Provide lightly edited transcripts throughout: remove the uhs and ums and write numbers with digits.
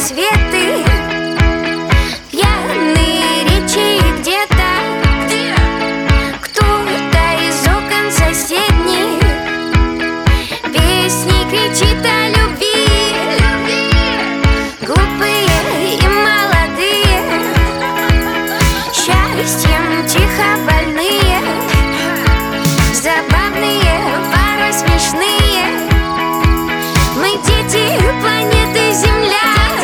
рассветы, пьяные речи где-то, кто-то из окон соседних песни кричит о любви. Глупые и молодые, счастьем тихо больные, забавные, порой смешные. Мы дети планеты Земля.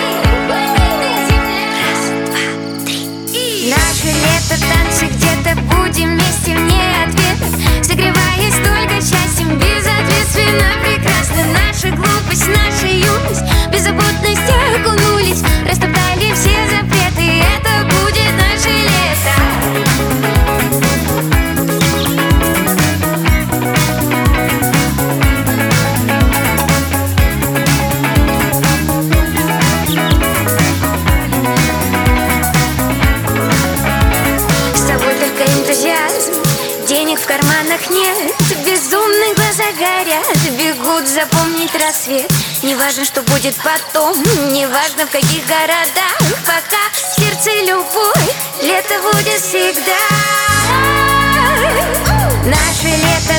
Раз, два, три. Наше лето, танцы где-то, будем вместе вне ответов, согреваясь только счастьем, безответственно прекрасно. Наша глупость, наша юность, беззаботность окунулись, растоптали все запреты. Это будет наше лето. Денег в карманах нет, безумные глаза горят, бегут запомнить рассвет. Неважно, что будет потом, неважно в каких городах, пока в сердце любовь, лето будет всегда. Наше лето,